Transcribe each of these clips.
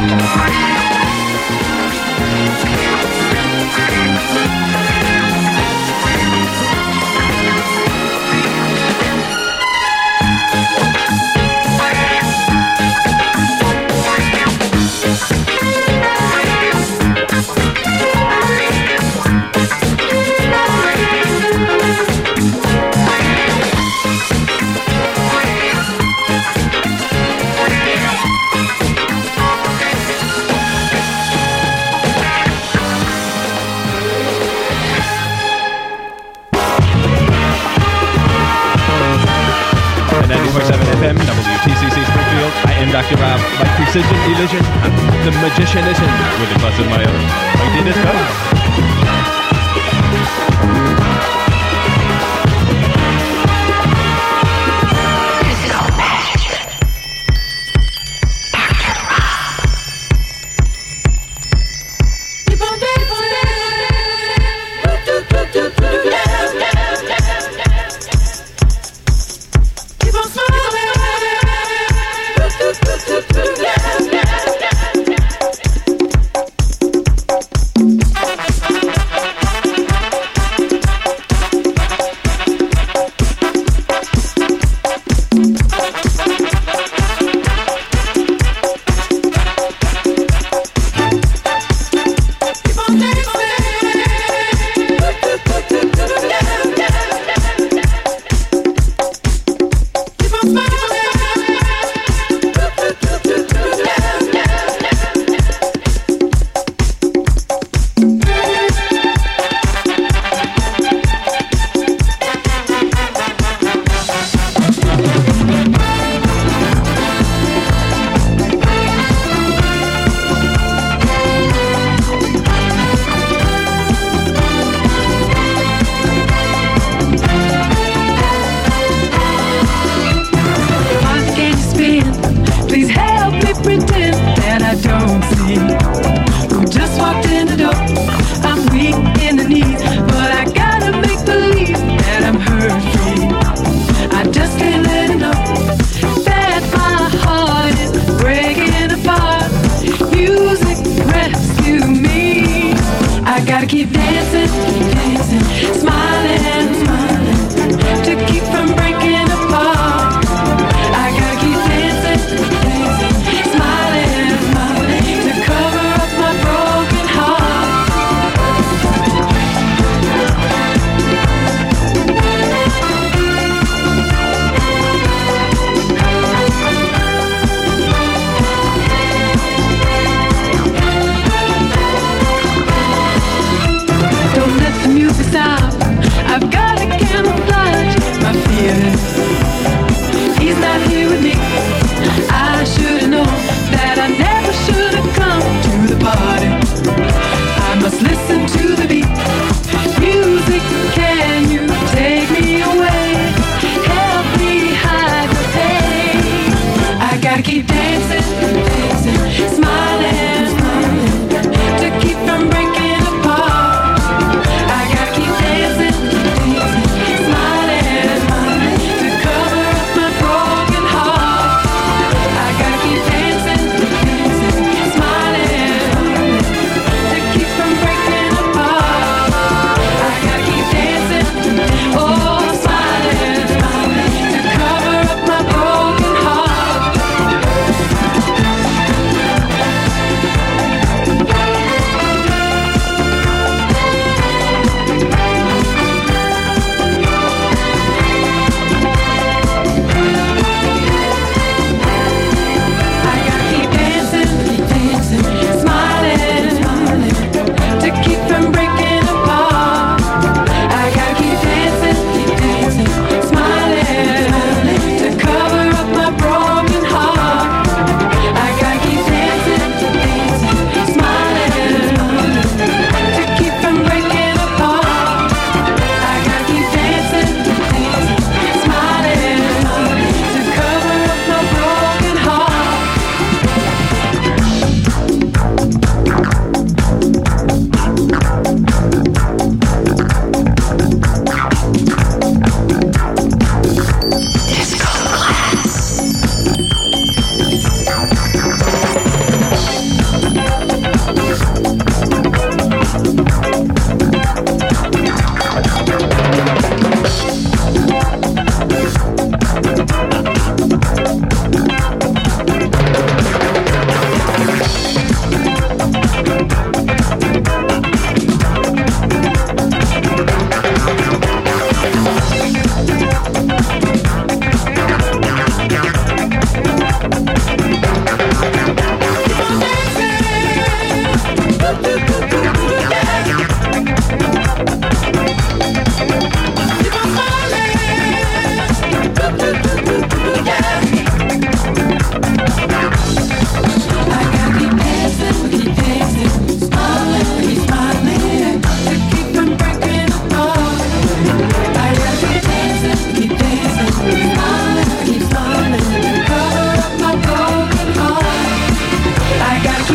FM, WTCC Springfield. I am Dr. Rob, by Precision Illusion, the Magicianism, with a buzz of my own. I did it, Yeah.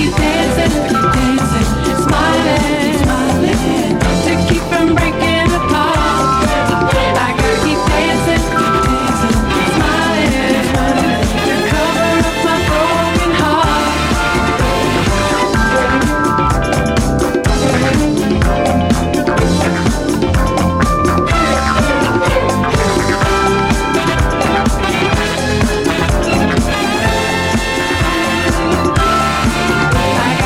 keep dancing, smiling, smiling, to keep from breaking apart. I gotta keep dancing, smiling, smiling, to cover up my broken heart. I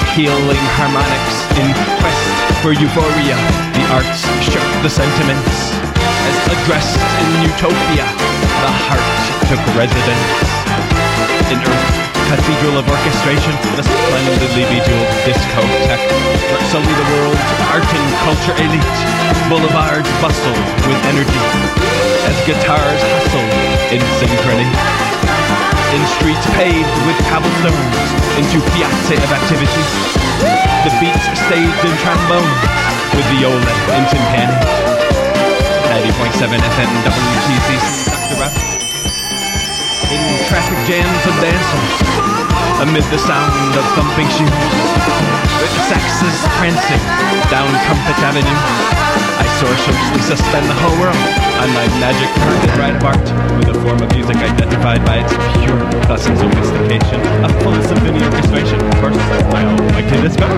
healing harmonics in quest for euphoria. The arts shook the sentiments as addressed in utopia. The heart took residence in Earth, cathedral of orchestration, the splendidly bejeweled discotheque. Solely the world's art and culture elite. Boulevards bustle with energy as guitars hustle in synchrony. In streets paved with cobblestones into piazza of activity. The beats staged in trombone with viola in timpani. 90.7 FM WTCC, Dr. Rap. In traffic jams of dancers, amid the sound of thumping shoes, with saxes prancing down Crumpet Avenue, I sorceriously suspend the whole world on my magic carpet ride of art, with a form of music identified by its pure, thus sophistication, a full symphony orchestration, of course, I almighty discover.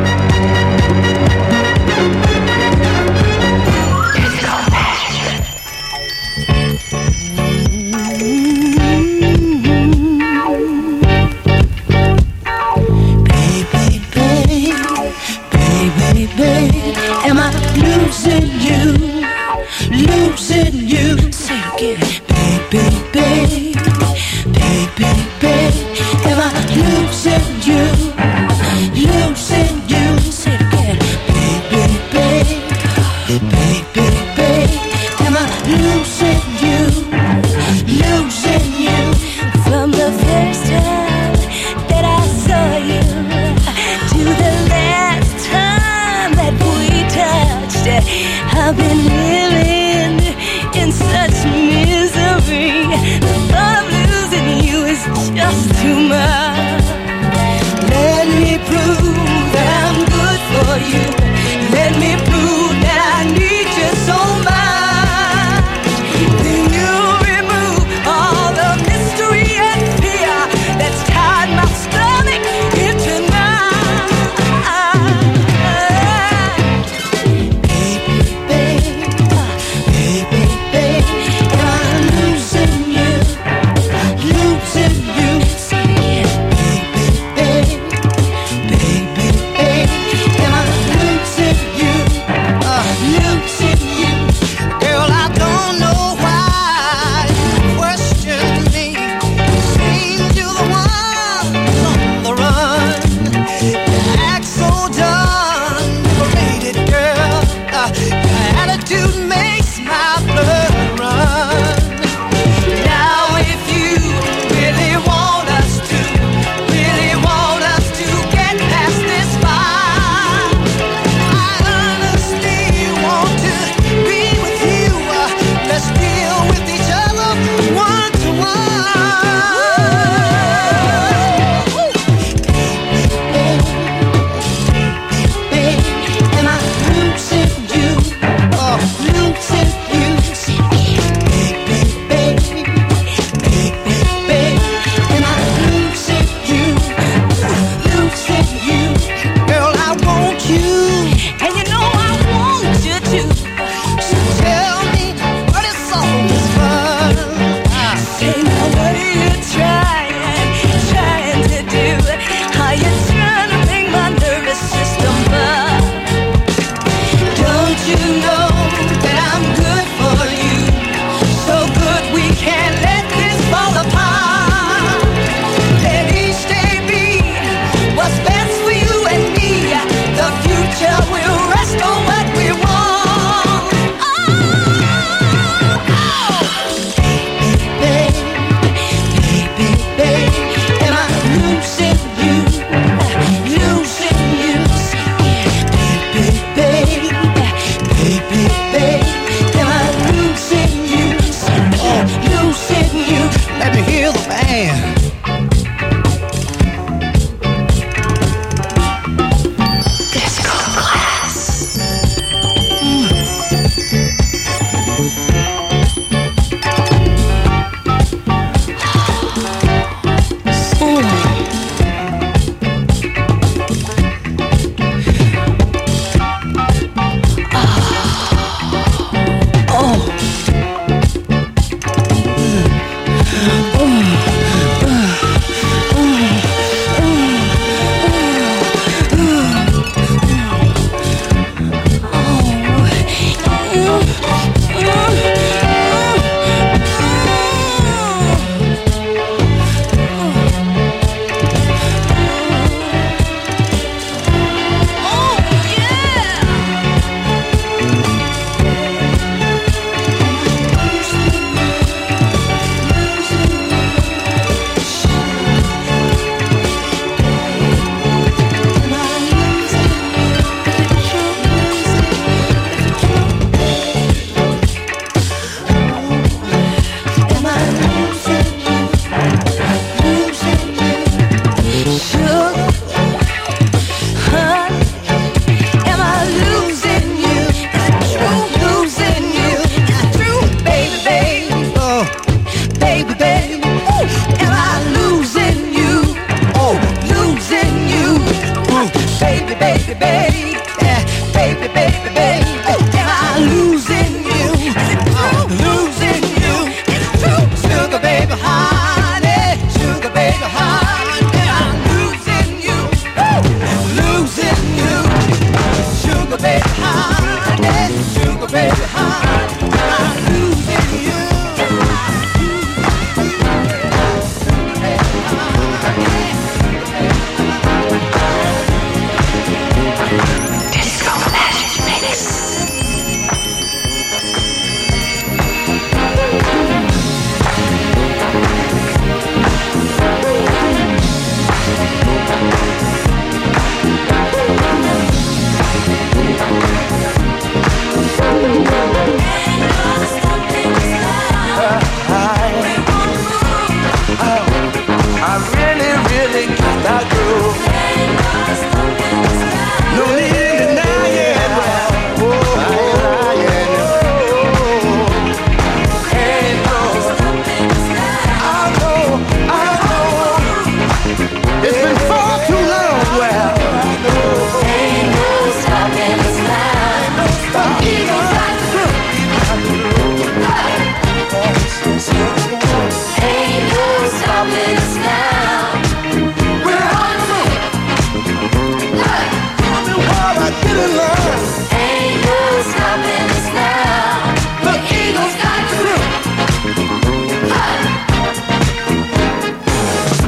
Am I losing you? Losing you? Say it again. Baby, baby, baby, baby. Am I losing you? Losing you? Say it again. Baby, baby, baby, baby. Am I losing you? Losing you? From the first time that I saw you to the last time that we touched, I've been living in such misery. The thought of losing you is just too much. Let me prove that I'm good for you. Let me prove that I need you so much. Then you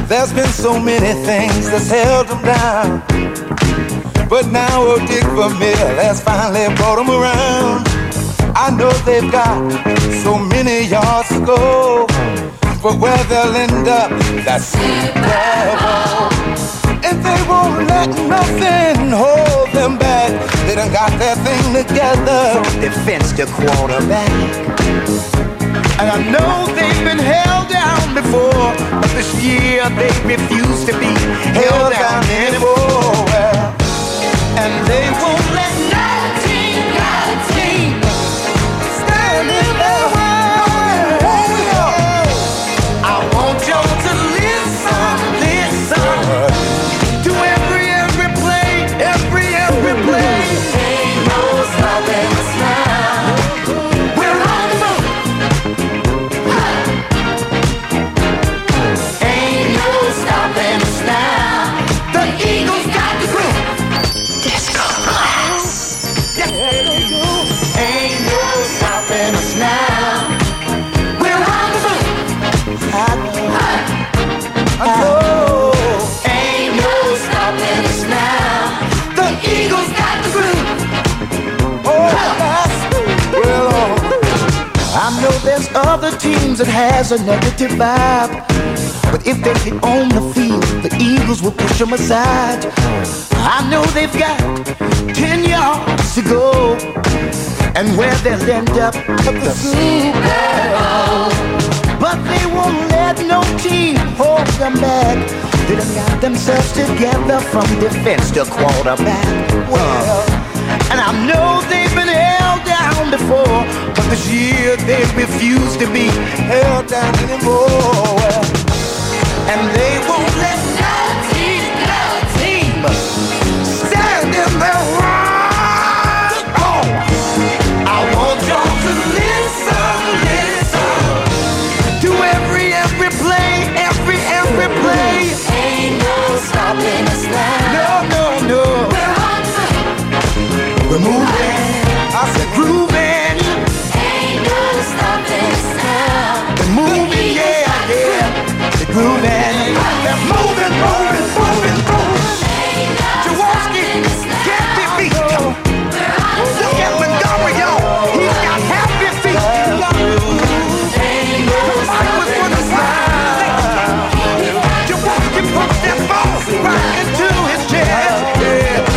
There's been so many things that's held them down, but now old Dick Vermeer has finally brought them around. I know they've got so many yards to go, but where they'll end up, that's Super Bowl. And they won't let nothing hold them back. They done got their thing together, from defense to quarterback. And I know they've been held down before, but this year they refuse to be held down anymore. And they won't let no team stand in their way. I want y'all to listen to every play, every play. Ain't no stopping us now. We're on the move. Ain't no stopping us now. The Eagles got the groove. Disco class. Yeah. Ain't no stopping us now. We're on the move. I know. Ain't no stopping us now. The Eagles got the groove. Oh, that's well. I know there's other teams that has a negative vibe, but if they get on the field, the Eagles will push them aside. I know they've got 10 yards to go, and where they'll end up at the Super Bowl. But they won't let no team hold them back. They done got themselves together from defense to quarterback. Well, and I know they've been held down before, but this year they refuse to be held down anymore. And they won't let no team stand in their way. Oh, I want y'all to listen to every play, every play. Ain't no stopping us now. No. We're moving. I said grooving. Ain't no stopping us now. They're moving, yeah. They're grooving. They're moving. Jaworski can't be beat. Look at Montgomery, y'all. He's got half his feet. Ain't no stopping us now. Jaworski pumped that ball right into his chest. Yeah.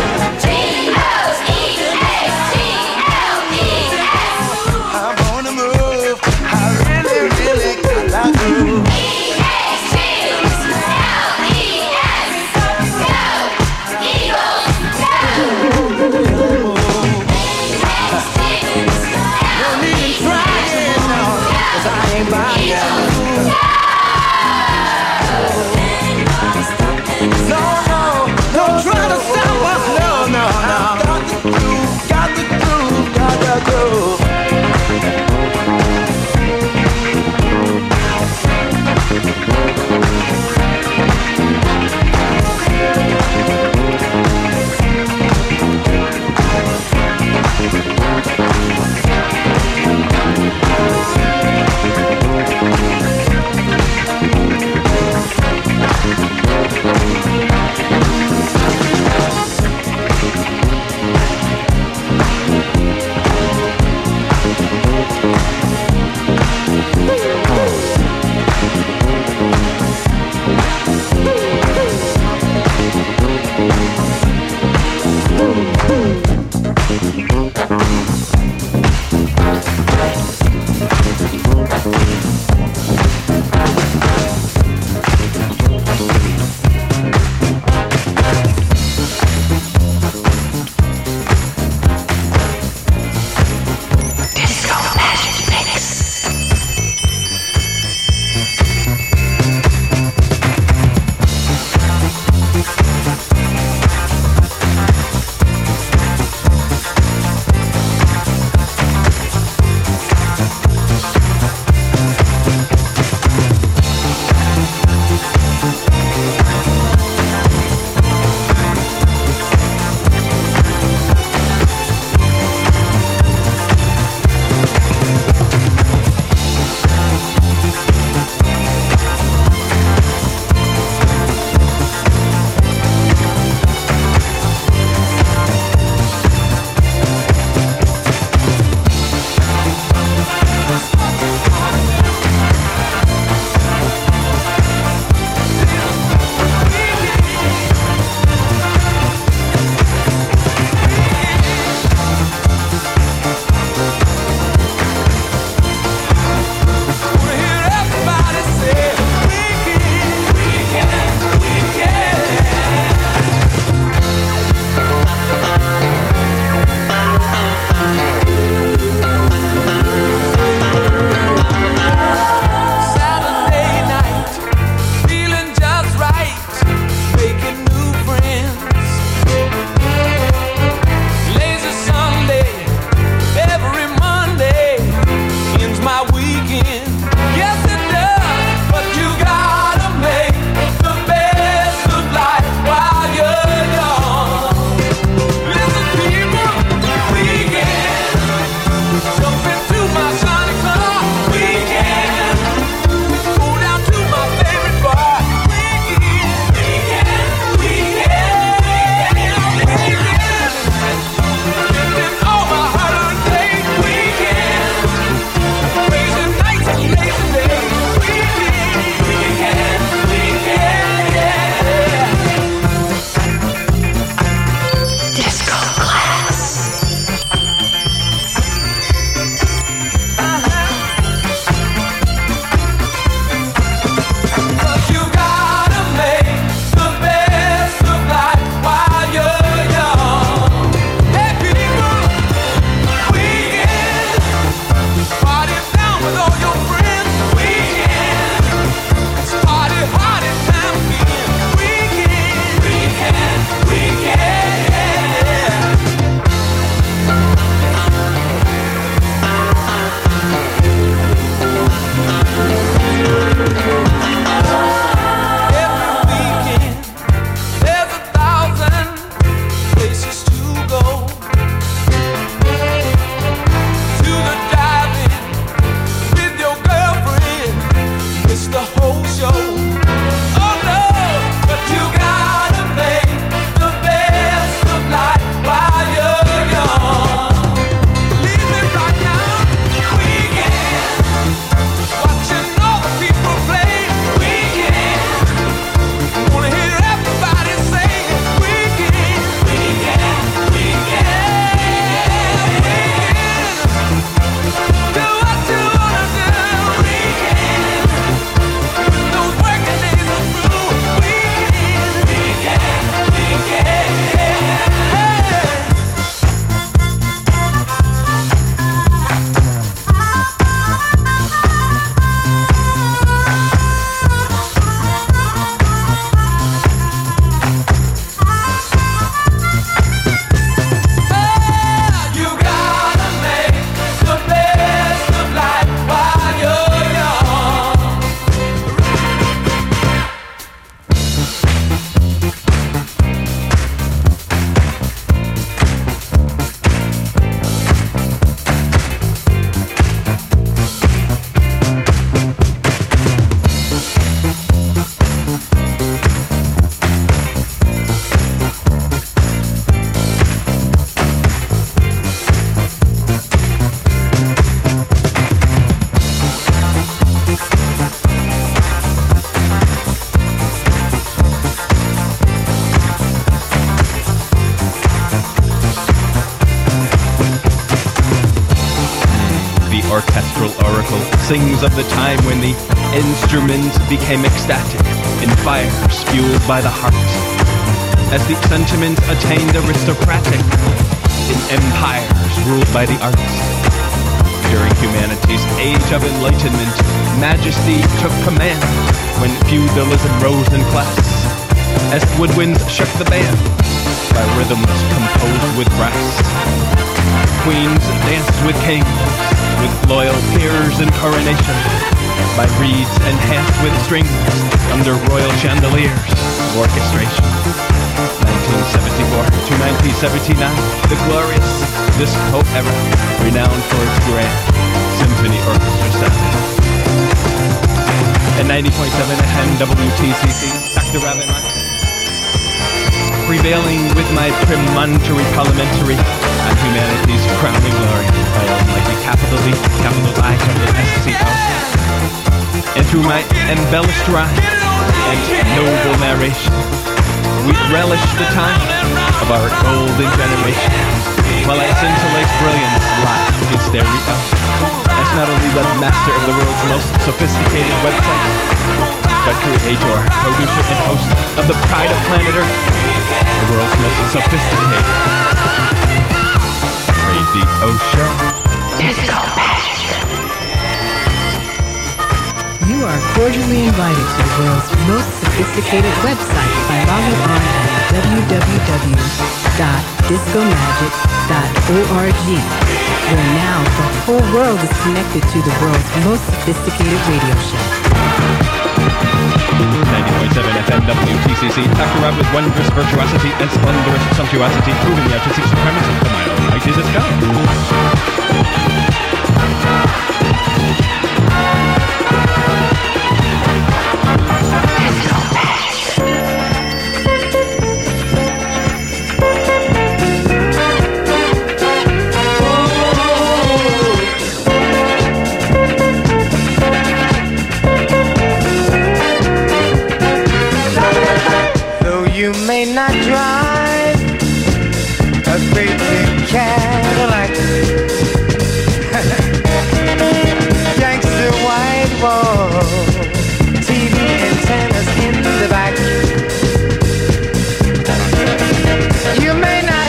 I'm on the move. I really got to move. sings of the time when the instruments became ecstatic in fires fueled by the heart, as the sentiments attained aristocratic in empires ruled by the arts. During humanity's age of enlightenment, majesty took command when feudalism rose in class, as woodwinds shook the band by rhythms composed with brass. Queens danced with kings, with loyal peers in coronation, by reeds enhanced with strings under royal chandeliers of orchestration. 1974 to 1979, the glorious disco era, renowned for its grand symphony orchestra sound. At 90.7 FM WTCC, Dr. Robin Martin, prevailing with my premonitory parliamentary on humanity's crowning glory by almighty capital D, capital I, capital SCO. And through my embellished rhyme and noble narration, we relish the time of our golden generation, while I scintillate brilliance live in stereo. As not only webmaster of the world's most sophisticated website, but creator, producer, and host of the pride of planet Earth, the world's most sophisticated radio show. Disco Magic. You are cordially invited to the world's most sophisticated website by logging on at www.discomagic.org, where now the whole world is connected to the world's most sophisticated radio show. 90.7 FM WTCC, Dr. Rob with wondrous virtuosity and splendorous sumptuosity, proving the artistic supremacy of my almighty disco. You may not drive a great big Cadillac, gangster white wall, TV antennas in the back. You may not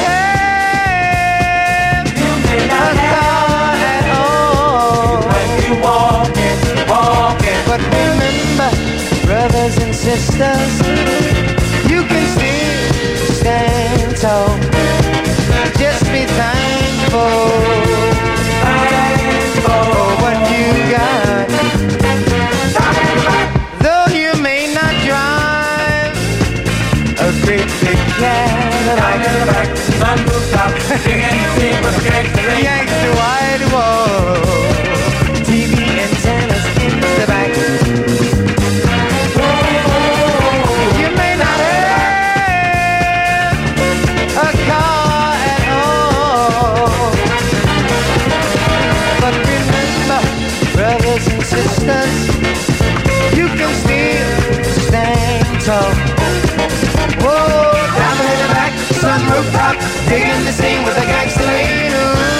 have a car at all. You might be walking, but remember, brothers and sisters, you can still stand tall. Just be thankful for what you got. Though you may not drive a great big Cadillac, gangster white wall, TV antennas in the back. You can still stand tall. Whoa, down in the back, sun rooftop, digging the scene with a gangster lean.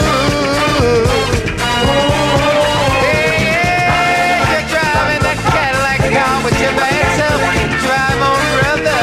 Yeah, you're driving that Cadillac car with your bad self. Drive on, brother.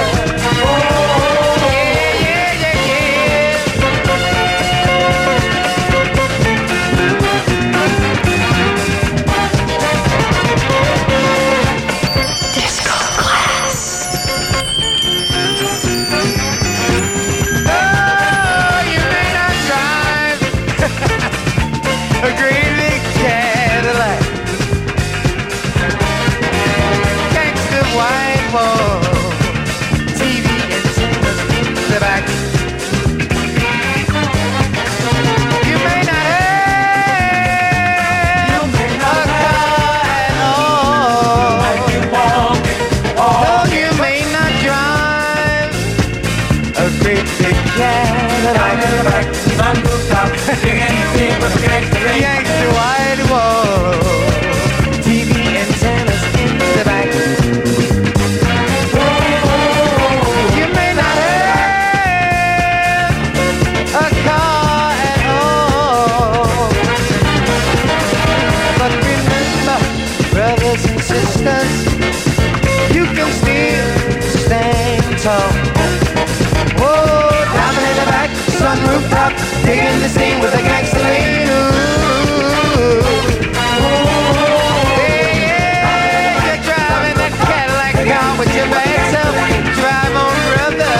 Gangster white wall, TV antennas in the back. tall. Whoa, driving in the back, sun rooftop, digging the scene with a gangster lean. Yeah, you're driving that Cadillac car with your bags up. Drive on, brother.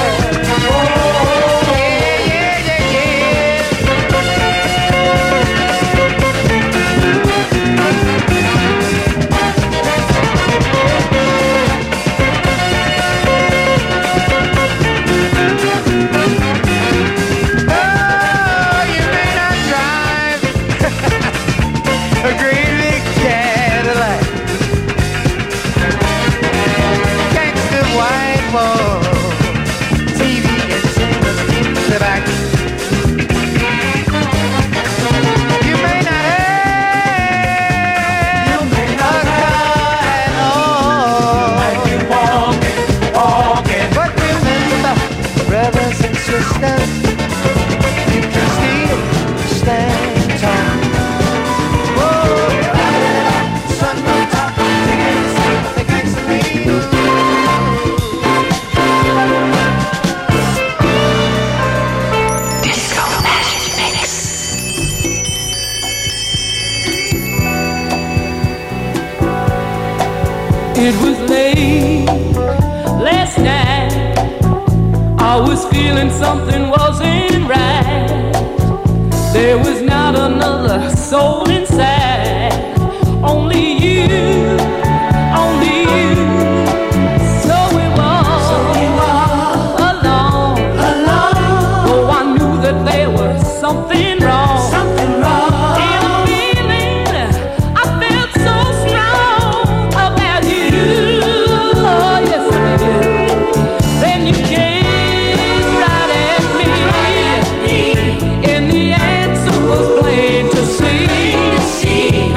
It was late last night. I was feeling something wasn't right. There was not another soul inside. Only you, only you. So we walked alone. Oh, I knew that there was something wrong. See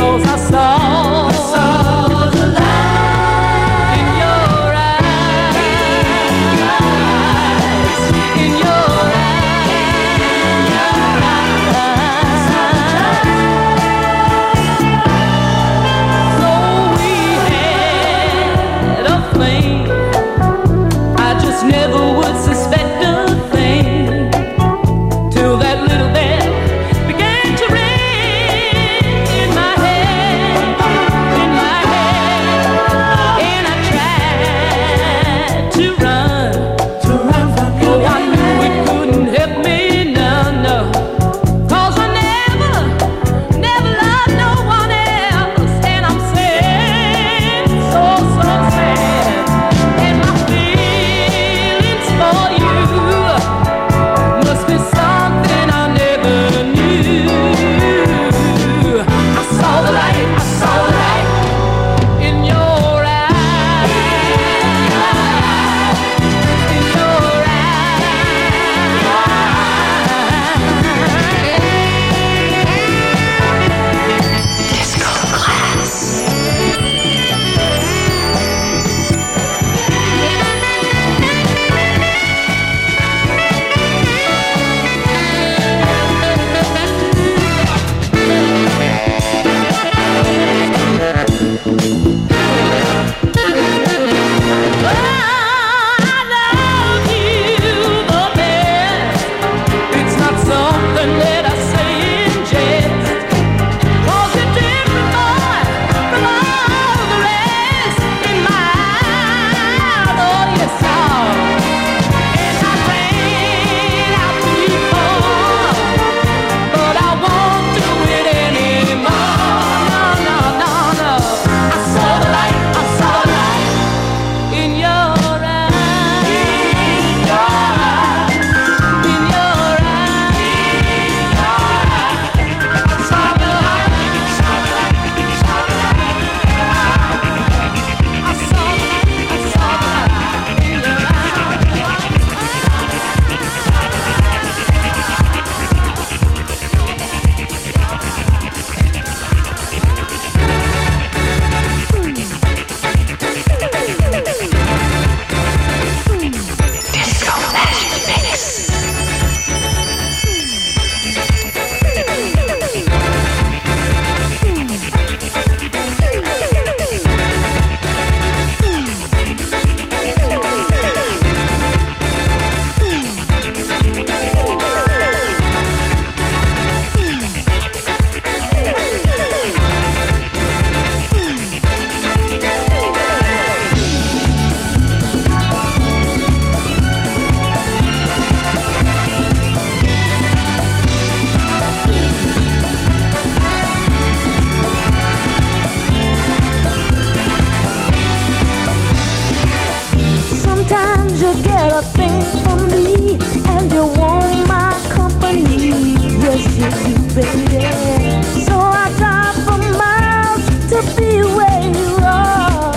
a thing for me, and you want my company. Yes, you do, baby. So I drive for miles to be where you are.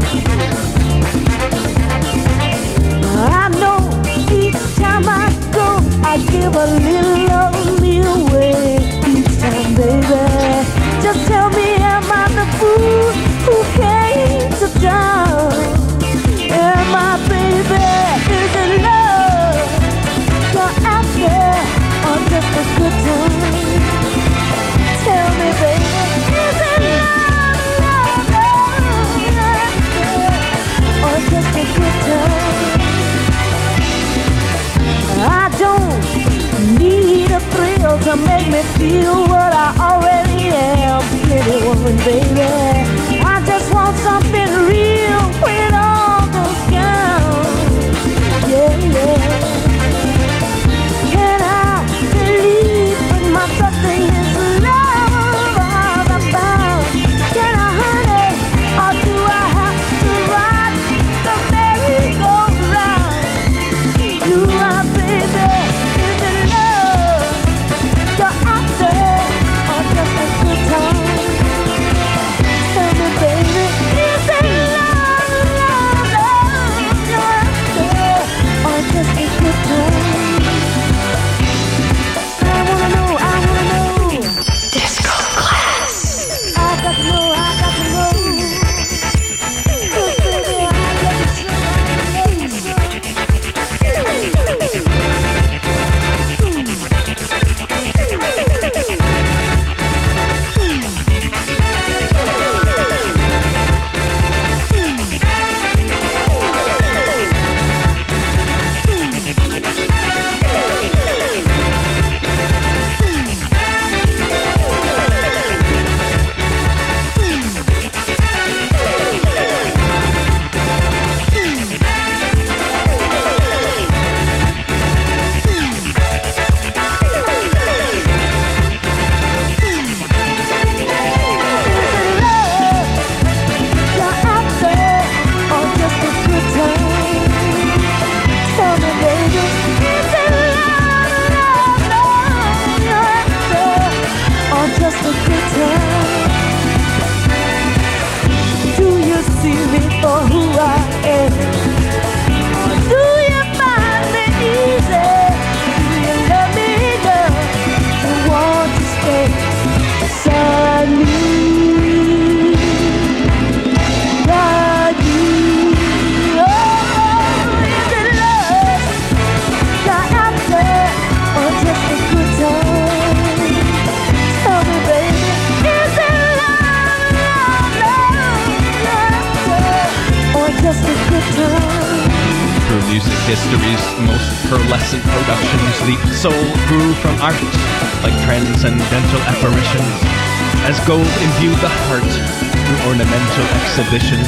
I know each time I go, I give a little of me away. Each time, baby, just tell me, am I the fool who came to town? Am I, baby? Is it love you're after, or just a good time? Tell me, baby, is it love, or just a good time? I don't need a thrill to make me feel what I already am. Pretty woman, baby, I just want something real when it all goes down. Yeah, yeah. Can I believe when my trusting is love all about? Can I, honey, or do I have to ride the merry-go-round? Do I, baby, is it love you're after, or just a good time? Tell me, baby, is it love you're after, or just a good time? I wanna know. Disco class. I got to know. Baby, I love you so. History's most pearlescent productions, the soul grew from art like transcendental apparitions, as gold imbued the heart through ornamental exhibitions.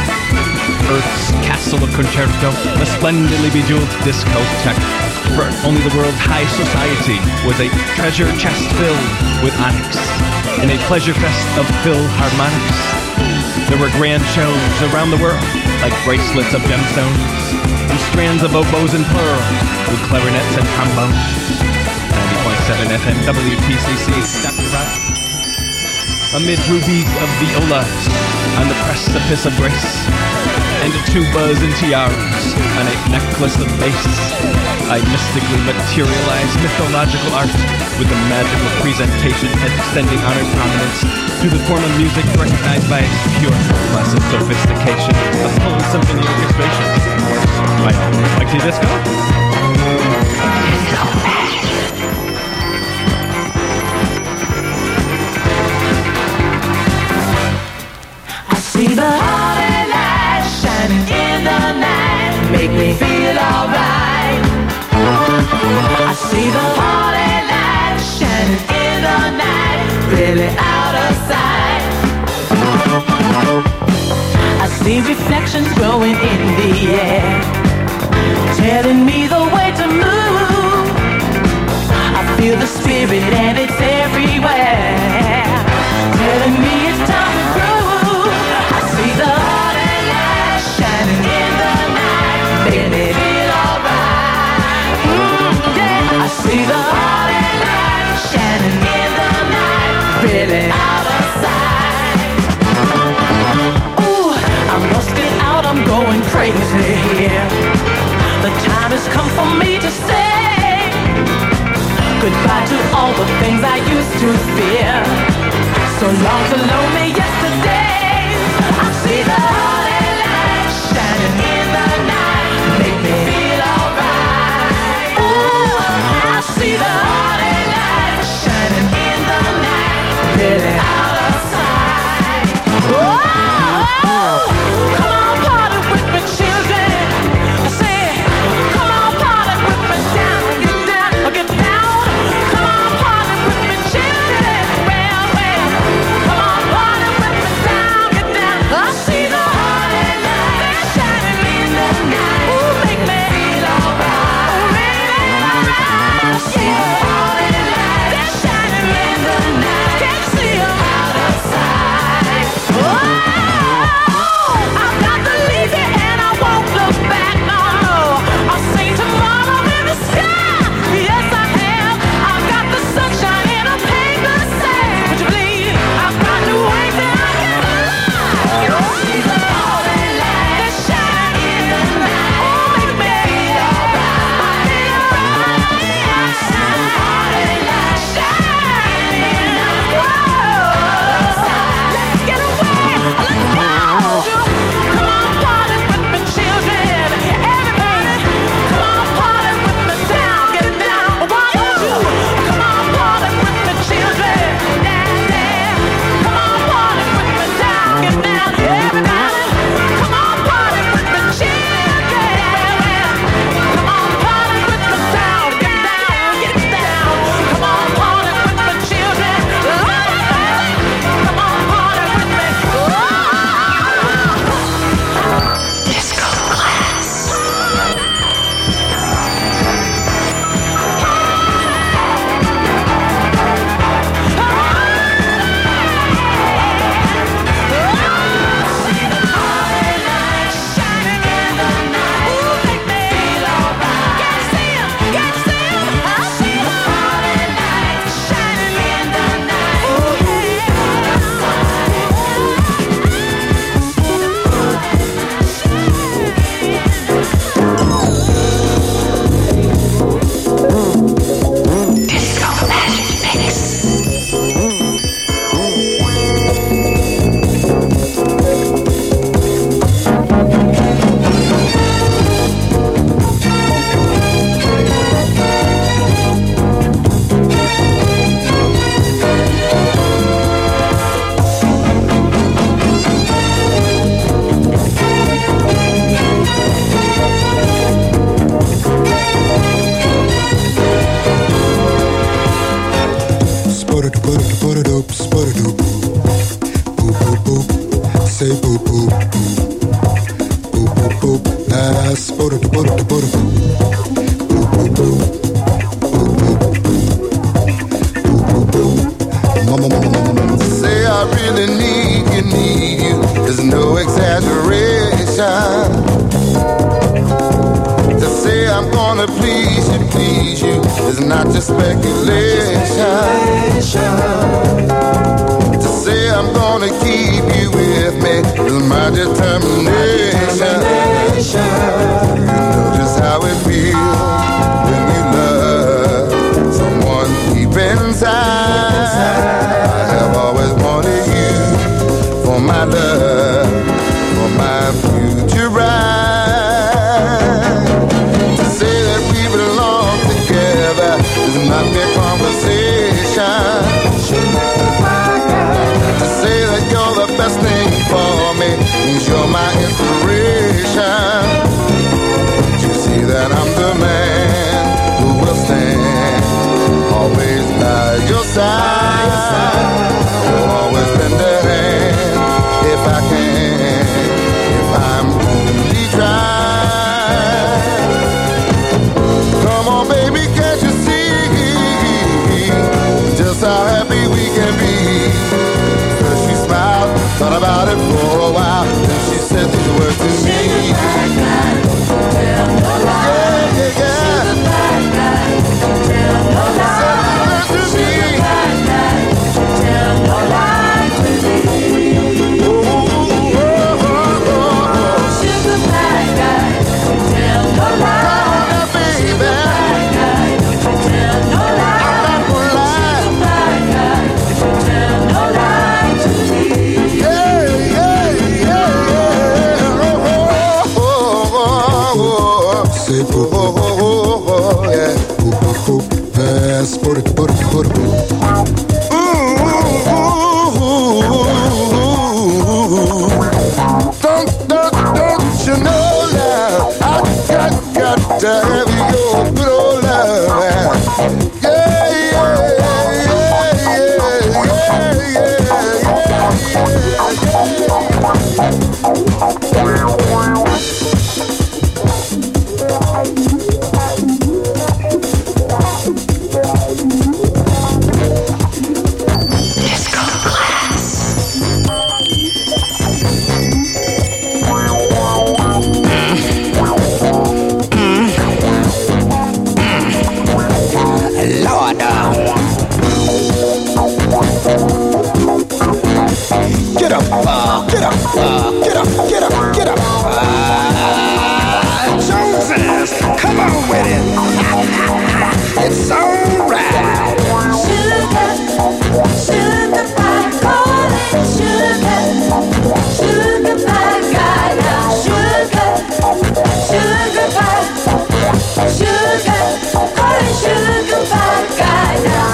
Earth's castle of concerto, the splendidly bejeweled discotheque, for only the world's high society was a treasure chest filled with onyx, and a pleasure fest of philharmonics. There were grand shows around the world, like bracelets of gemstones, and strands of oboes and pearl, with clarinets and trombones. 90.7 FM WPCC, Dr. Rock. Amid rubies of violas, on the precipice of grace, and tubas and tiaras, on a necklace of bass, I mystically materialize mythological art with a magical presentation extending honor prominence to the form of music recognized by its pure classic sophistication, a full symphony orchestration. Right, like the disco? I see the holy light shining in the night, make me feel alright. I see the holy light shining in the night, really out of sight. I see reflections growing in the air, telling me the way to move. I feel the spirit and it's everywhere, telling me it's time to groove. I see the holy light shining in the night, make me feel alright. say boop boop boop boop boop. That's boop boop boop boop boop boop boop boop boop. Mama mama mama mama. Say I really need you. There's no exaggeration. To say I'm gonna please you is not just speculation. To say I'm gonna keep you with me is my determination. You know just how it feels when you love someone deep inside. I have always wanted you for my love, for my future ride. To say that we belong together is not mere conversation. To say that you're the best thing for me means you're my inspiration. You see that I'm the man who will stand always by your side. Will always lend a hand if I can, if I'm only trying. Come on, baby, can't you see just how happy we can be? First she smiled, thought about it for a while, then she said these words to me. Don't you know now I got to have your good old love. Get up. Joneses, come on with it. It's alright. Sugar pie, call it sugar. Sugar pie guy now. Sugar pie. Sugar, call it sugar pie guy now.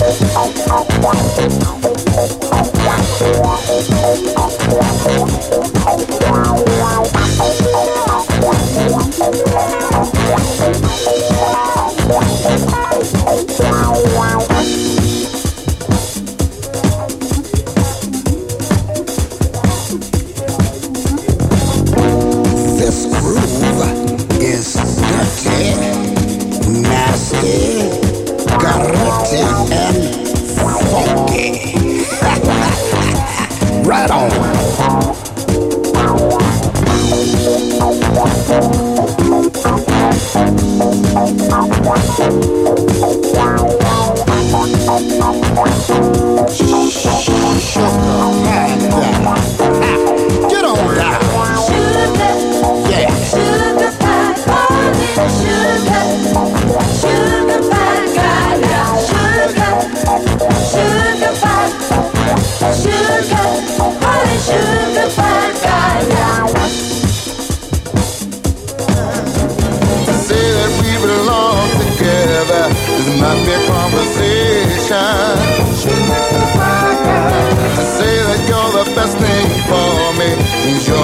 This groove is dirty, nasty, gritty, and funky. Right on. Get on down. Sugar, Yeah. sugar pie, call it sugar. Sugar pie guy now. Sugar pie. Sugar, call it sugar pie guy now. Say that we belong together is not mere conversation. To say that you're the best thing for me means you're